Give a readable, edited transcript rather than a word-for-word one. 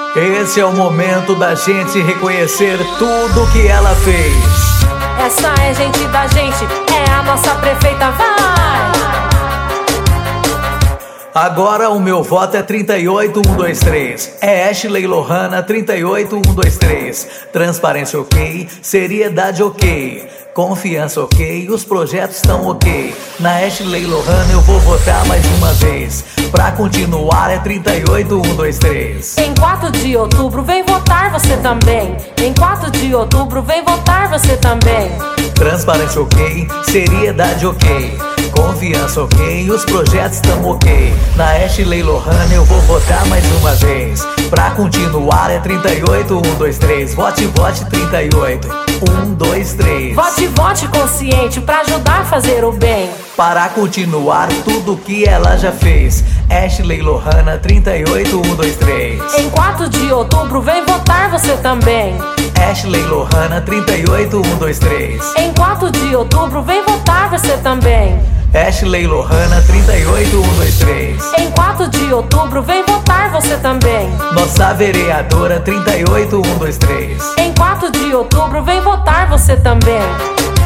Esse é o momento da gente reconhecer tudo que ela fez. Essa é gente da gente, é a nossa prefeita, vai! Agora o meu voto é 38123. É Ashley Lohana 38123. Transparência ok, seriedade ok, confiança ok, os projetos estão ok. Na Ashley Lohana eu vou votar mais uma vez. Pra continuar é 38123. Em 4 de outubro vem votar você também. Em 4 de outubro vem votar você também. Transparência ok, seriedade ok, confiança ok, os projetos estão ok. Na Ashley Lohana eu vou votar mais uma vez. Pra continuar é 38123. Vote, vote 38123. Vote, vote consciente pra ajudar a fazer o bem. Para continuar tudo que ela já fez. Ashley Lohana 38123. Em 4 de outubro vem votar você também. Ashley Lohana 38123. Em 4 de outubro vem votar você também. Ashley Lohana 38123. Em 4 de outubro vem votar você também. Nossa vereadora 38123. Em 4 de outubro vem votar você também.